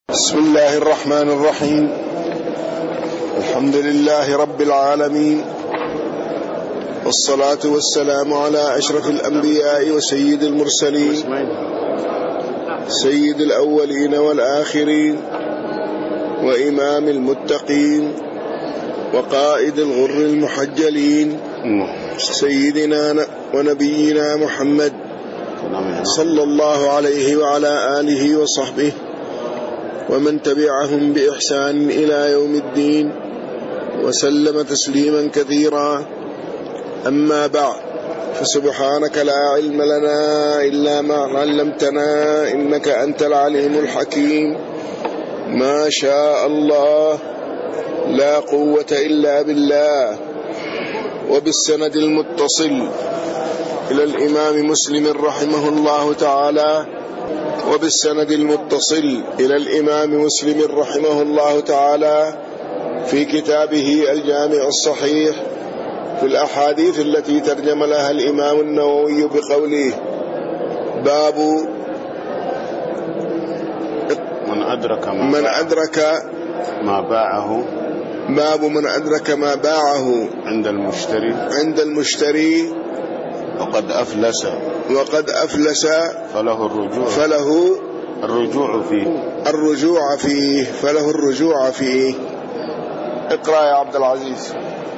بسم الله الرحمن الرحيم. الحمد لله رب العالمين، والصلاة والسلام على أشرف الأنبياء وسيد المرسلين، سيد الأولين والآخرين، وإمام المتقين، وقائد الغر المحجلين، سيدنا ونبينا محمد صلى الله عليه وعلى آله وصحبه ومن تبعهم بإحسان إلى يوم الدين، وسلم تسليما كثيرا. أما بعد، فسبحانك لا علم لنا إلا ما علمتنا إنك أنت العليم الحكيم. ما شاء الله، لا قوة إلا بالله. وبالسند المتصل إلى الإمام مسلم رحمه الله تعالى، وبالسند المتصل إلى الإمام مسلم رحمه الله تعالى في كتابه الجامع الصحيح في الأحاديث التي ترجم لها الإمام النووي بقوله: باب من أدرك ما باعه، باب من أدرك ما باعه عند المشتري وقد أفلس فله الرجوع فيه. اقرأ يا عبد العزيز.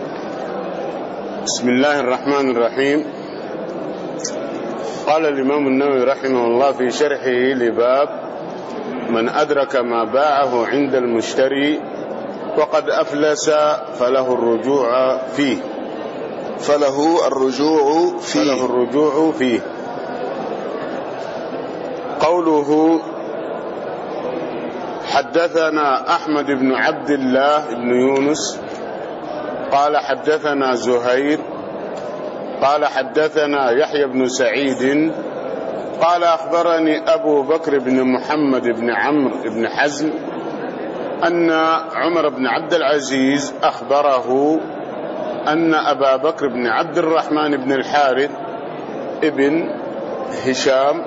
بسم الله الرحمن الرحيم. قال الإمام النووي رحمه الله في شرحه لباب من أدرك ما باعه عند المشتري وقد أفلس فله الرجوع فيه. قوله: حدثنا أحمد بن عبد الله بن يونس قال حدثنا زهير قال حدثنا يحيى بن سعيد قال أخبرني أبو بكر بن محمد بن عمرو بن حزم أن عمر بن عبد العزيز أخبره أن أبا بكر بن عبد الرحمن بن الحارث ابن هشام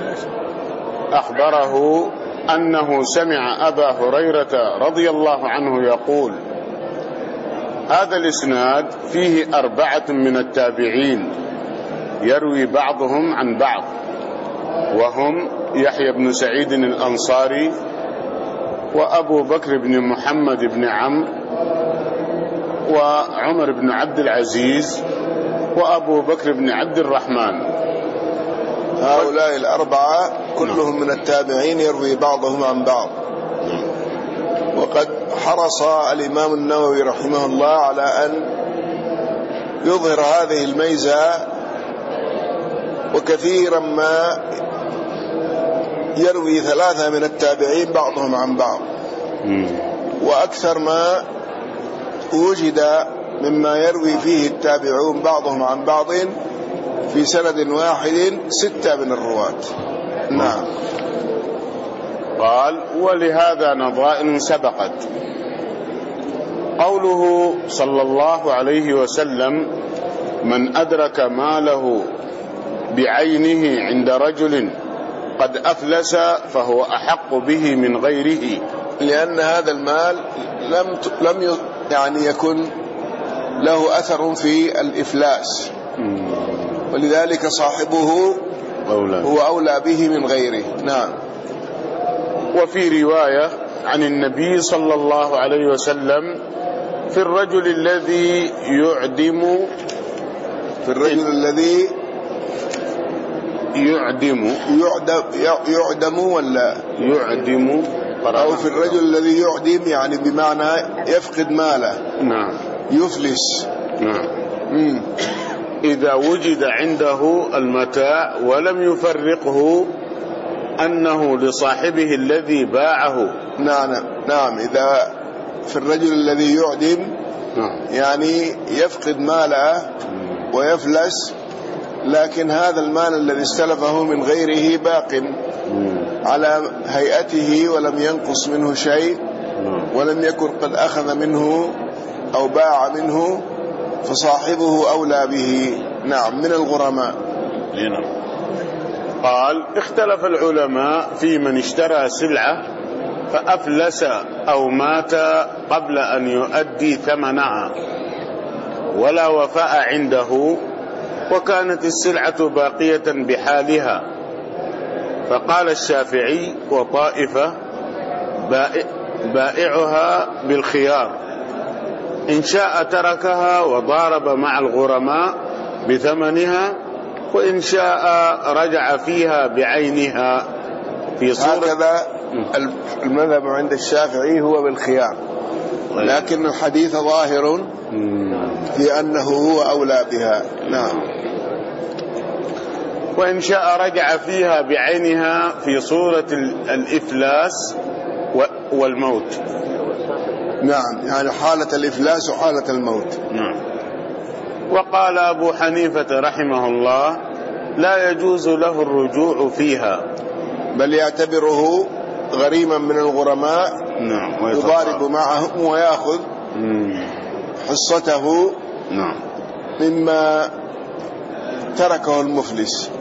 أخبره أنه سمع أبا هريرة رضي الله عنه يقول. هذا الإسناد فيه 4 من التابعين يروي بعضهم عن بعض، وهم يحيى بن سعيد الأنصاري، وأبو بكر بن محمد بن عمرو، وعمر بن عبد العزيز، وأبو بكر بن عبد الرحمن. هؤلاء 4 كلهم من التابعين يروي بعضهم عن بعض. وقد حرص الإمام النووي رحمه الله على أن يظهر هذه الميزة، وكثيرا ما يروي 3 من التابعين بعضهم عن بعض، وأكثر ما وجد مما يروي فيه التابعون بعضهم عن بعض في سند واحد 6 من الرواة. نعم. قال: ولهذا نظائر سبقت. قوله صلى الله عليه وسلم: من أدرك ماله بعينه عند رجل قد أفلس فهو أحق به من غيره، لأن هذا المال لم يعني يكن له أثر في الإفلاس، ولذلك صاحبه هو أولى به من غيره. نعم. وفي رواية عن النبي صلى الله عليه وسلم: في الرجل الذي يعدم أو في الرجل الذي يعدم، يعني بمعنى يفقد ماله. نعم. يفلس. نعم. إذا وجد عنده المتاع ولم يفرقه أنه لصاحبه الذي باعه. نعم. إذا في الرجل الذي يعدم يعني يفقد ماله ويفلس، لكن هذا المال الذي استلفه من غيره باق على هيئته ولم ينقص منه شيء، ولم يكن قد أخذ منه أو باع منه، فصاحبه أولى به. نعم. من الغرماء. قال: اختلف العلماء في من اشترى سلعة فأفلس أو مات قبل أن يؤدي ثمنها ولا وفاء عنده وكانت السلعة باقية بحالها، فقال الشافعي وطائفة بائعها بالخيار، إن شاء تركها وضارب مع الغرماء بثمنها، وإن شاء رجع فيها بعينها في صورة. هكذا المذهب عند الشافعي هو بالخيار، لكن الحديث ظاهر في أنه هو أولى بها. نعم. وإن شاء رجع فيها بعينها في صورة الإفلاس والموت. نعم، يعني حالة الإفلاس وحالة الموت. نعم. وقال أبو حنيفة رحمه الله لا يجوز له الرجوع فيها، بل يعتبره غريما من الغرماء. نعم. يضارب معهم ويأخذ حصته. نعم. مما تركه المفلس.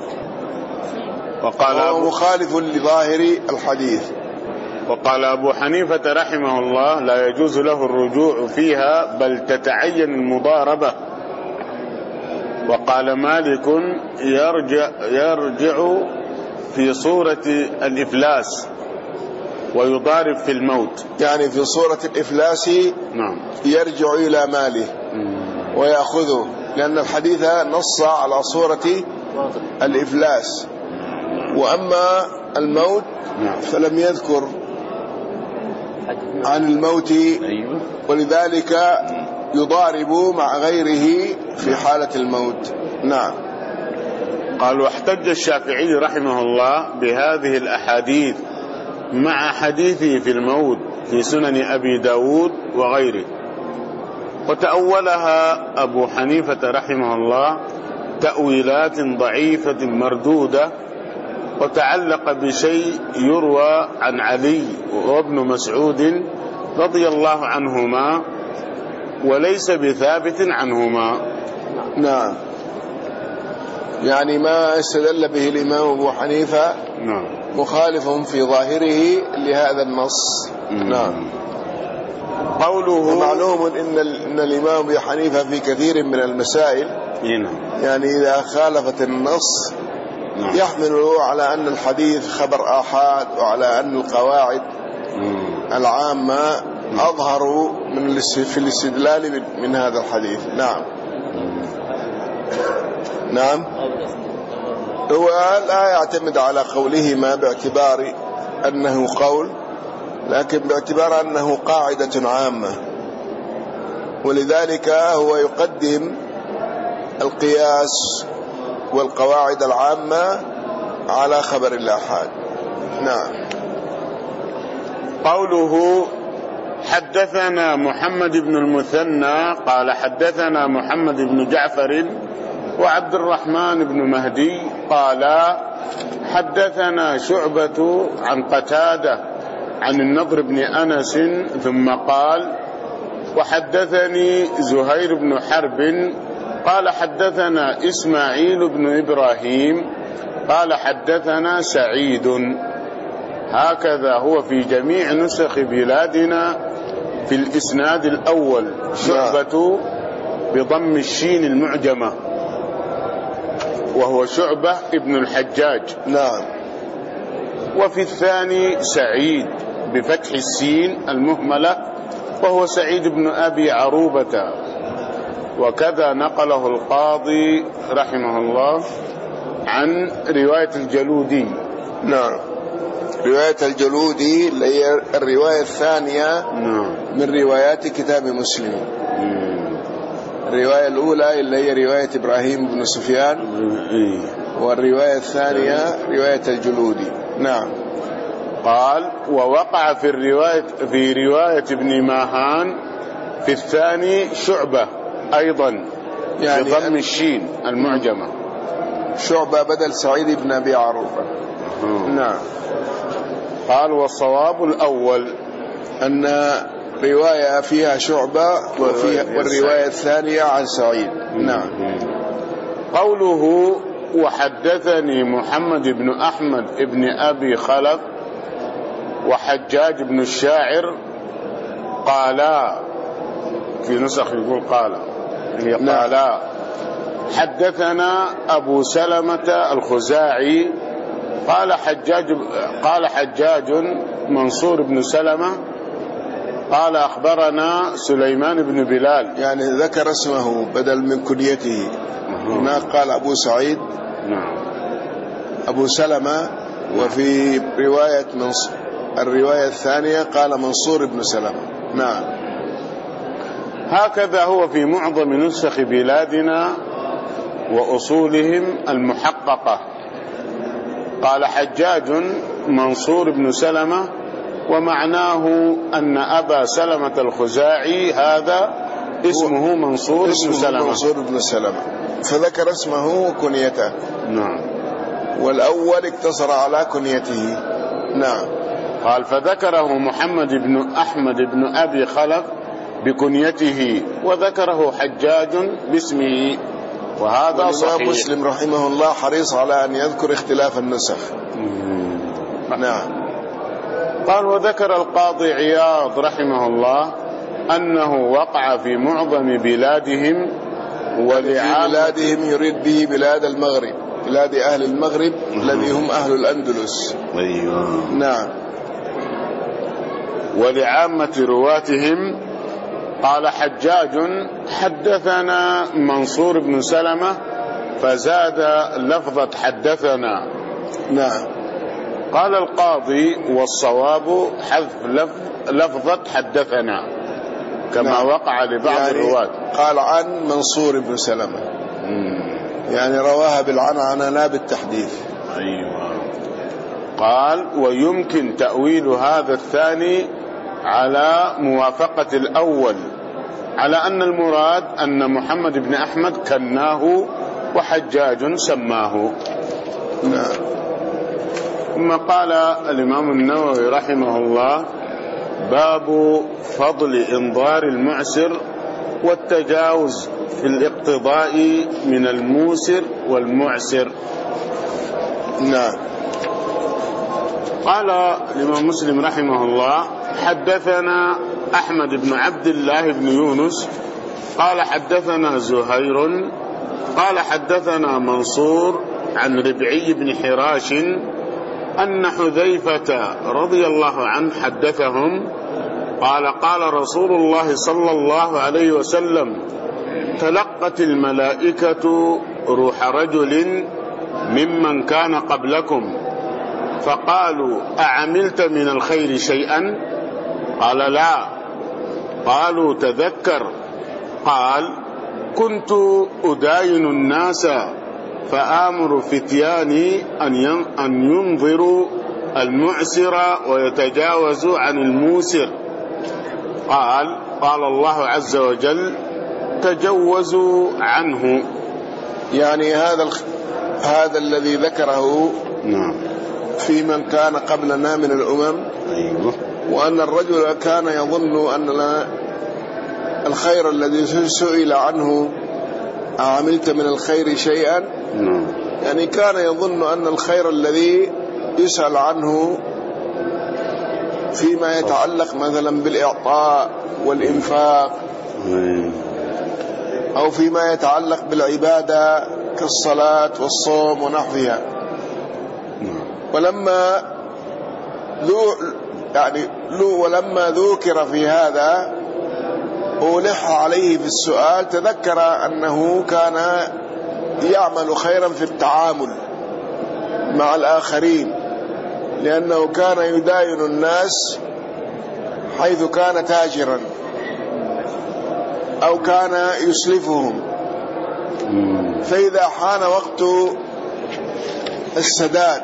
وهو مخالف لظاهر الحديث. وقال أبو حنيفة رحمه الله لا يجوز له الرجوع فيها بل تتعين المضاربة. وقال مالك يرجع في صورة الإفلاس ويضارب في الموت، يعني في صورة الإفلاس. نعم. يرجع إلى ماله ويأخذه، لأن الحديث نص على صورة الإفلاس، وأما الموت فلم يذكر عن الموت، ولذلك يضارب مع غيره في حالة الموت. نعم. قال واحتج الشافعي رحمه الله بهذه الأحاديث مع حديثه في الموت في سنن أبي داود وغيره، وتأولها أبو حنيفة رحمه الله تأويلات ضعيفة مردودة، وتعلق بشيء يروى عن علي وابن مسعود رضي الله عنهما وليس بثابت عنهما. نعم، يعني ما استدل به الإمام أبو حنيفة مخالف في ظاهره لهذا النص. نعم. قوله معلوم إن الإمام أبو حنيفة في كثير من المسائل يعني إذا خالفت النص يحمله على أن الحديث خبر آحاد، وعلى أن القواعد العامة أظهر في الاستدلال من هذا الحديث. نعم. نعم. هو لا يعتمد على قولهما باعتبار أنه قول، لكن باعتبار أنه قاعدة عامة، ولذلك هو يقدم القياس والقواعد العامة على خبر الآحاد. نعم. قوله حدثنا محمد بن المثنى قال حدثنا محمد بن جعفر وعبد الرحمن بن مهدي قال حدثنا شعبة عن قتادة عن النضر بن أنس ثم قال وحدثني زهير بن حرب قال حدثنا إسماعيل بن إبراهيم قال حدثنا سعيد. هكذا هو في جميع نسخ بلادنا في الإسناد الأول شعبة بضم الشين المعجمة وهو شعبة ابن الحجاج. نعم. وفي الثاني سعيد بفتح السين المهملة وهو سعيد بن أبي عروبة، وكذا نقله القاضي رحمه الله عن رواية الجلودي. نعم. رواية الجلودي اللي هي الرواية الثانية من روايات كتاب مسلم. الرواية الأولى اللي هي رواية إبراهيم بن سفيان، والرواية الثانية رواية الجلودي. نعم. قال ووقع في رواية ابن ماهان في الثاني شعبة أيضا يعني بضم الشين المعجمة، شعبة بدل سعيد بن أبي عروبة. نعم. قال والصواب الأول أن رواية فيها شعبة والرواية الثانية عن سعيد. نعم. قوله وحدثني محمد بن أحمد بن أبي خلف وحجاج بن الشاعر قالا، في نسخ يقول قالا، هي قالا. حدثنا أبو سلمة الخزاعي قال حجاج منصور بن سلمة قال أخبرنا سليمان بن بلال، يعني ذكر اسمه بدل من كنيته. هناك قال أبو سعيد أبو سلمة، وفي الرواية الثانية قال منصور بن سلمة. نعم. هكذا هو في معظم نسخ بلادنا وأصولهم المحققة. قال حجاج منصور بن سلمة، ومعناه أن أبا سلمة الخزاعي هذا اسمه منصور بن سلمة، فذكر اسمه وكنيته. نعم. والأول اقتصر على كنيته. نعم. قال فذكره محمد بن أحمد بن أبي خلف بكنيته، وذكره حجاج باسمه، وهذا صحيح. مسلم رحمه الله حريص على أن يذكر اختلاف النسخ. نعم. قال وذكر القاضي عياض رحمه الله أنه وقع في معظم بلادهم بلادهم يريد به بلاد المغرب، بلاد أهل المغرب الذي هم أهل الأندلس. أيوة. نعم. ولعامة رواتهم. قال حجاج حدثنا منصور بن سلمة، فزاد لفظة حدثنا. نعم. قال القاضي والصواب حذف لفظة حدثنا كما نعم. وقع لبعض يعني الرواة. قال عن منصور بن سلمة، يعني رواها بالعنعنة لا بالتحديث. أيوة. قال ويمكن تأويل هذا الثاني على موافقة الأول، على أن المراد أن محمد بن أحمد كناه وحجاج سماه. نعم. ثم قال الإمام النووي رحمه الله باب فضل إنظار المعسر والتجاوز في الاقتضاء من الموسر والمعسر. نعم. قال الإمام مسلم رحمه الله حدثنا أحمد بن عبد الله بن يونس قال حدثنا زهير قال حدثنا منصور عن ربعي بن حراش أن حذيفة رضي الله عنه حدثهم قال قال رسول الله صلى الله عليه وسلم تلقت الملائكة روح رجل ممن كان قبلكم فقالوا أعملت من الخير شيئا؟ قال لا. قالوا تذكر. قال كنت أداين الناس فآمر فتياني أن ينظروا المعسر ويتجاوزوا عن الموسر. قال الله عز وجل تجوزوا عنه. يعني هذا الذي ذكره نعم في من كان قبلنا من الأمم. أيوه. وأن الرجل كان يظن أن الخير الذي سئل عنه عملت من الخير شيئا، يعني كان يظن أن الخير الذي يسأل عنه فيما يتعلق مثلا بالإعطاء والإنفاق أو فيما يتعلق بالعبادة كالصلاة والصوم ونحوها. ولما ذكر في هذا ألح عليه في السؤال تذكر أنه كان يعمل خيرا في التعامل مع الآخرين، لأنه كان يداين الناس حيث كان تاجرا أو كان يسلفهم، فإذا حان وقت السداد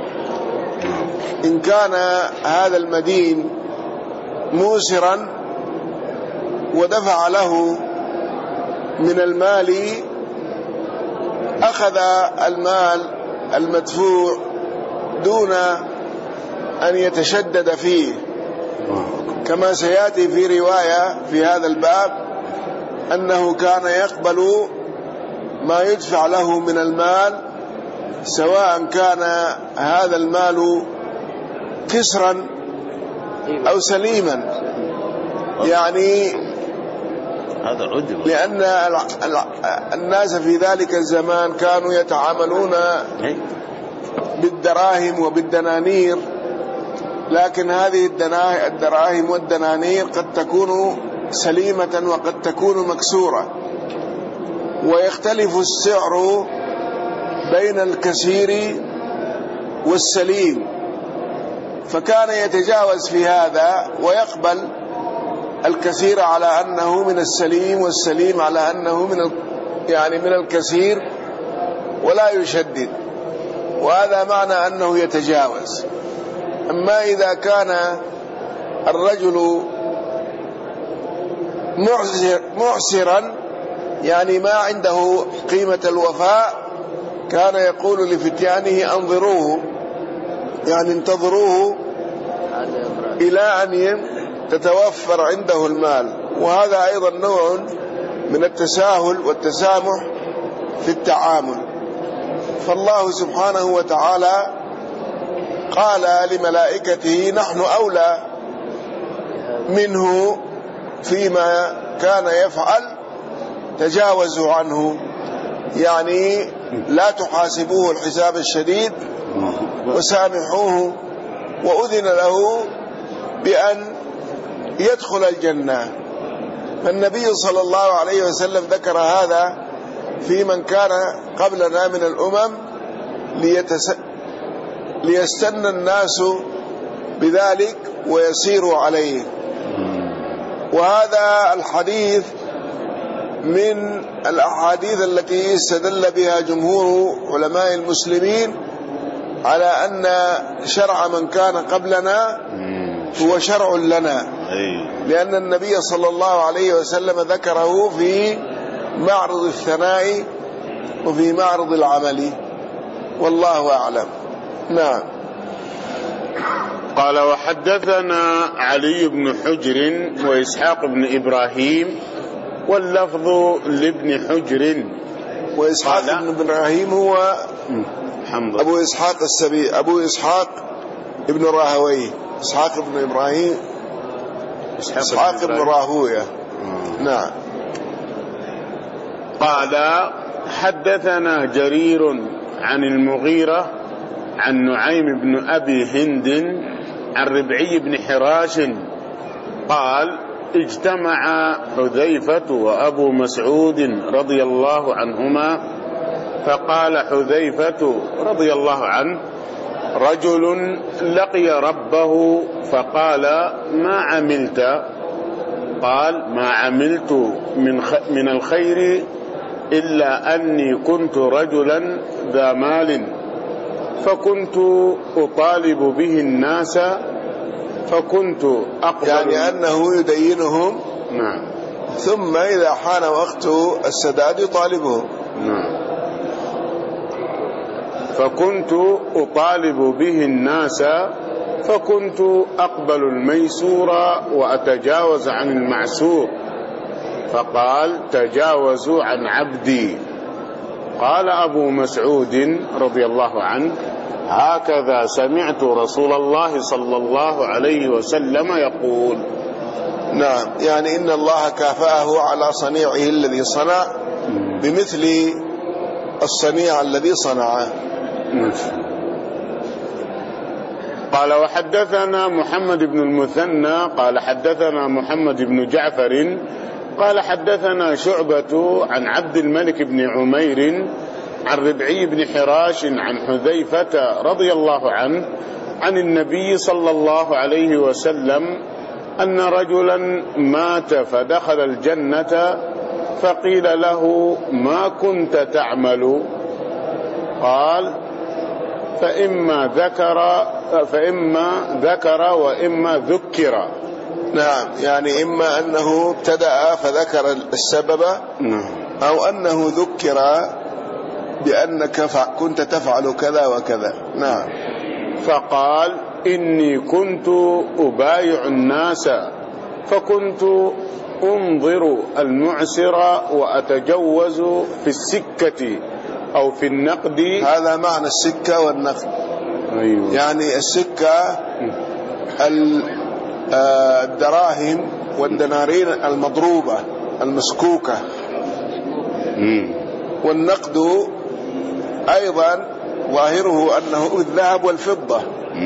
إن كان هذا المدين موسرا ودفع له من المال أخذ المال المدفوع دون أن يتشدد فيه، كما سيأتي في رواية في هذا الباب أنه كان يقبل ما يدفع له من المال سواء كان هذا المال كسرا أو سليما، يعني هذا عدل، لأن الناس في ذلك الزمان كانوا يتعاملون بالدراهم وبالدنانير، لكن هذه الدراهم والدنانير قد تكون سليمة وقد تكون مكسورة، ويختلف السعر بين الكسير والسليم، فكان يتجاوز في هذا ويقبل الكسير على أنه من السليم والسليم على أنه من الكسير ولا يشدد، وهذا معنى أنه يتجاوز. أما إذا كان الرجل معسرا، يعني ما عنده قيمة الوفاء، كان يقول لفتيانه أنظروه، يعني انتظروه إلى أن تتوفر عنده المال. وهذا أيضا نوع من التساهل والتسامح في التعامل. فالله سبحانه وتعالى قال لملائكته نحن أولى منه فيما كان يفعل، تجاوزوا عنه، يعني لا تحاسبوه الحساب الشديد وسامحوه، وأذن له بأن يدخل الجنة. فالنبي صلى الله عليه وسلم ذكر هذا في من كان قبلنا من الأمم ليستنى الناس بذلك ويسيروا عليه. وهذا الحديث من الأحاديث التي استدل بها جمهور علماء المسلمين على أن شرع من كان قبلنا هو شرع لنا، لأن النبي صلى الله عليه وسلم ذكره في معرض الثناء وفي معرض العمل، والله أعلم. نعم. قال وحدثنا علي بن حجر وإسحاق بن إبراهيم، واللفظ لابن حجر. وإسحاق بن إبراهيم هو أبو إسحاق السبي، أبو إسحاق ابن راهويه، إسحاق بن إبراهيم إسحاق بن راهويه. نعم. قال حدثنا جرير عن المغيرة عن نعيم بن أبي هند عن ربعي بن حراش قال اجتمع حذيفة وأبو مسعود رضي الله عنهما، فقال حذيفة رضي الله عنه رجل لقي ربه فقال ما عملت؟ قال ما عملت من الخير إلا أني كنت رجلا ذا مال، فكنت أطالب به الناس، فكنت أقبل، يعني أنه يدينهم. نعم. ثم إذا حان وقت السداد يطالبهم. نعم. فكنت أطالب به الناس، فكنت أقبل الميسور وأتجاوز عن المعسور، فقال تجاوزوا عن عبدي. قال أبو مسعود رضي الله عنه هكذا سمعت رسول الله صلى الله عليه وسلم يقول. نعم، يعني إن الله كافأه على صنيعه الذي صنع بمثل الصنيع الذي صنعه. قال وحدثنا محمد بن المثنى قال حدثنا محمد بن جعفر قال حدثنا شعبة عن عبد الملك بن عمير عن ربعي بن حراش عن حذيفة رضي الله عنه عن النبي صلى الله عليه وسلم أن رجلا مات فدخل الجنة، فقيل له ما كنت تعمل؟ قال فإما ذكر وإما ذكر. نعم، يعني إما أنه ابتدأ فذكر السبب، أو أنه ذكر بأنك كنت تفعل كذا وكذا. نعم. فقال إني كنت أبايع الناس، فكنت أنظر المعسر وأتجوز في السكة أو في النقد. هذا معنى السكة والنقد. أيوة. يعني السكة الدراهم والدنانير المضروبة المسكوكة، والنقد أيضا ظاهره أنه الذهب والفضة.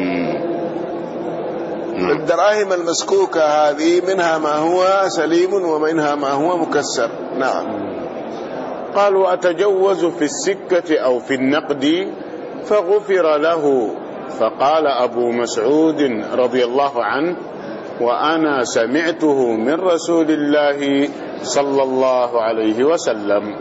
الدراهم المسكوكة هذه منها ما هو سليم ومنها ما هو مكسر. نعم. قالوا أتجوز في السكة أو في النقد؟ فغفر له. فقال أبو مسعود رضي الله عنه: وأنا سمعته من رسول الله صلى الله عليه وسلم.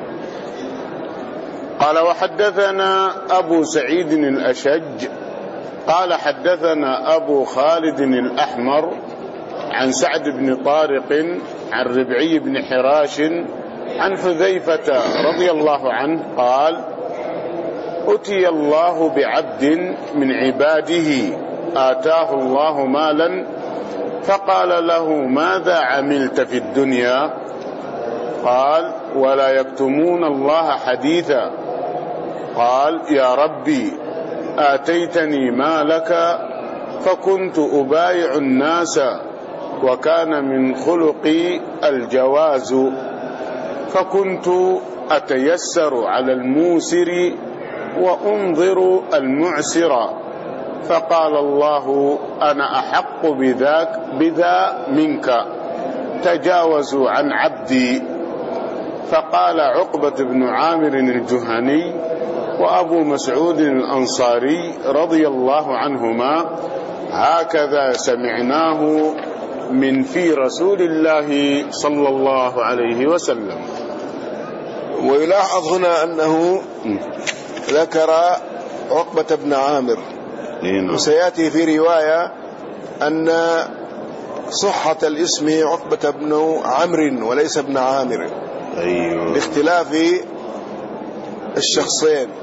قال وحدثنا أبو سعيد الأشج قال حدثنا أبو خالد الأحمر عن سعد بن طارق عن ربعي بن حراش عن حذيفة رضي الله عنه قال: أتي الله بعبد من عباده آتاه الله مالا فقال له: ماذا عملت في الدنيا؟ قال: ولا يكتمون الله حديثا. قال: يا ربي آتيتني مالك فكنت أبايع الناس وكان من خلقي الجواز فكنت أتيسر على الموسر وأنظر المعسر. فقال الله: أنا أحق بذا منك، تجاوزوا عن عبدي. فقال عقبة بن عامر الجهني وأبو مسعود الأنصاري رضي الله عنهما: هكذا سمعناه من في رسول الله صلى الله عليه وسلم. ويلاحظ هنا أنه ذكر عقبة بن عامر، وسيأتي في رواية أن صحة الاسم عقبة بن عمرو وليس ابن عامر، لاختلاف الشخصين.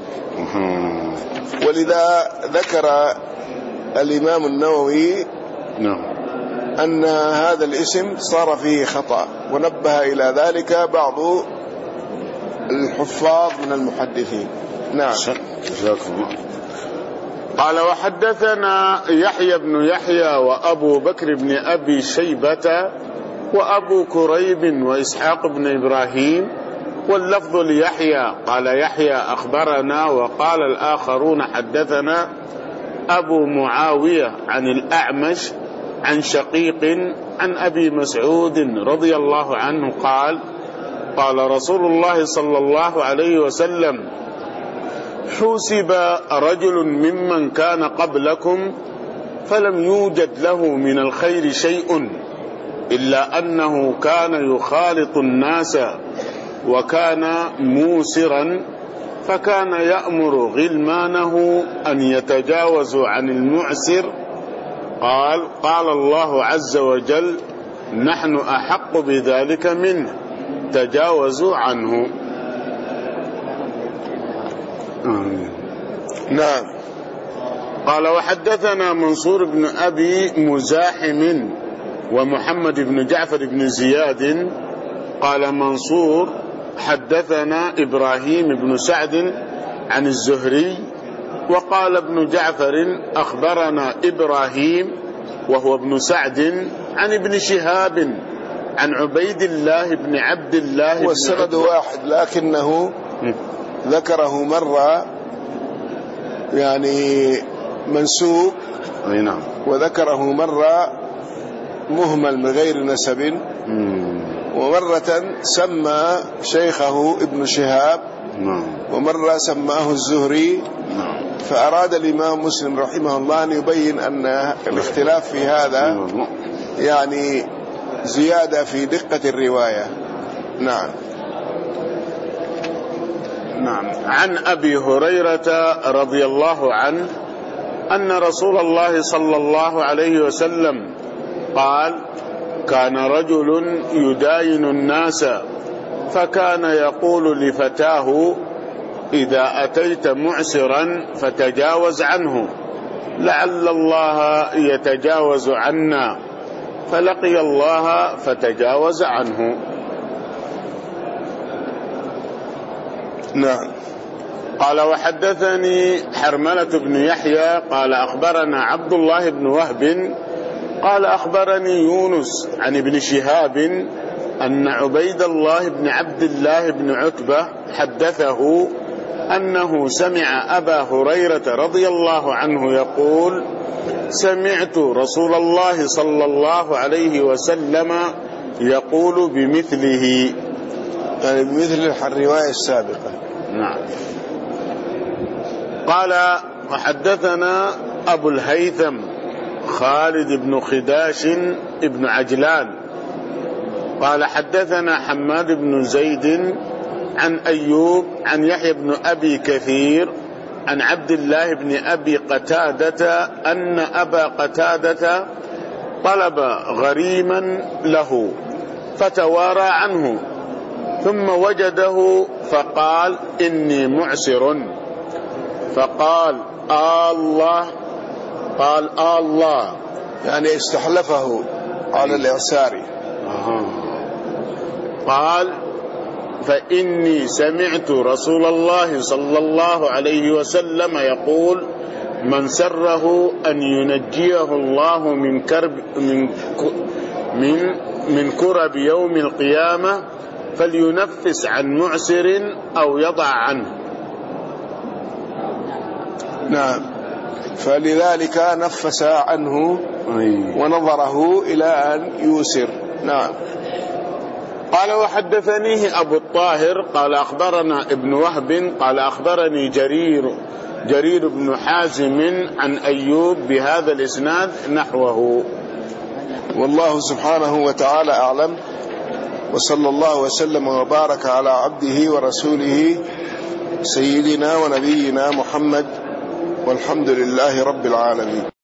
ولذا ذكر الإمام النووي أن هذا الاسم صار فيه خطأ، ونبه إلى ذلك بعض الحفاظ من المحدثين. نعم. قال وحدثنا يحيى بن يحيى وأبو بكر بن أبي شيبة وأبو كريب وإسحاق بن إبراهيم، واللفظ ليحيى قال يحيى أخبرنا، وقال الآخرون حدثنا أبو معاوية عن الأعمش عن شقيق عن أبي مسعود رضي الله عنه قال: قال رسول الله صلى الله عليه وسلم: حوسب رجل ممن كان قبلكم فلم يوجد له من الخير شيء إلا أنه كان يخالط الناس وكان موسرا، فكان يأمر غلمانه أن يتجاوزوا عن المعسر. قال الله عز وجل: نحن أحق بذلك منه، تجاوزوا عنه. نعم. قال وحدثنا منصور بن أبي مزاحم ومحمد بن جعفر بن زياد قال منصور حدثنا إبراهيم بن سعد عن الزهري، وقال ابن جعفر أخبرنا إبراهيم وهو ابن سعد عن ابن شهاب عن عبيد الله بن عبد الله. والسند واحد لكنه ذكره مرة يعني منسوب، وذكره مرة مهمل من غير نسب، ومرة سمى شيخه ابن شهاب، ومرة سماه الزهري. فأراد الإمام مسلم رحمه الله أن يبين أن الاختلاف في هذا يعني زيادة في دقة الرواية. نعم. عن أبي هريرة رضي الله عنه أن رسول الله صلى الله عليه وسلم قال: كان رجل يداين الناس فكان يقول لفتاه: إذا أتيت معسرا فتجاوز عنه لعل الله يتجاوز عنا، فلقي الله فتجاوز عنه. نعم. قال وحدثني حرملة بن يحيى قال أخبرنا عبد الله بن وهب قال أخبرني يونس عن ابن شهاب أن عبيد الله بن عبد الله بن عتبة حدثه أنه سمع أبا هريرة رضي الله عنه يقول: سمعت رسول الله صلى الله عليه وسلم يقول بمثله، يعني بمثل الرواية السابقة. نعم. قال: وحدثنا أبو الهيثم خالد بن خداش بن عجلان قال: حدثنا حماد بن زيد عن أيوب عن يحيى بن أبي كثير عن عبد الله بن أبي قتادة أن أبا قتادة طلب غريما له فتوارى عنه ثم وجده فقال: إني معسر. فقال: الله. قال: الله، يعني استحلفه على الإعسار. قال: فإني سمعت رسول الله صلى الله عليه وسلم يقول: من سره أن ينجيه الله من كرب يوم القيامة فلينفس عن معسر أو يضع عنه. نعم، فلذلك نفس عنه ونظره إلى أن يوسر. نعم. قال: وحدثنيه أبو الطاهر قال: أخبرنا ابن وهب قال: أخبرني جرير بن حازم عن أيوب بهذا الإسناد نحوه. والله سبحانه وتعالى أعلم، وصلى الله وسلم وبارك على عبده ورسوله سيدنا ونبينا محمد، والحمد لله رب العالمين.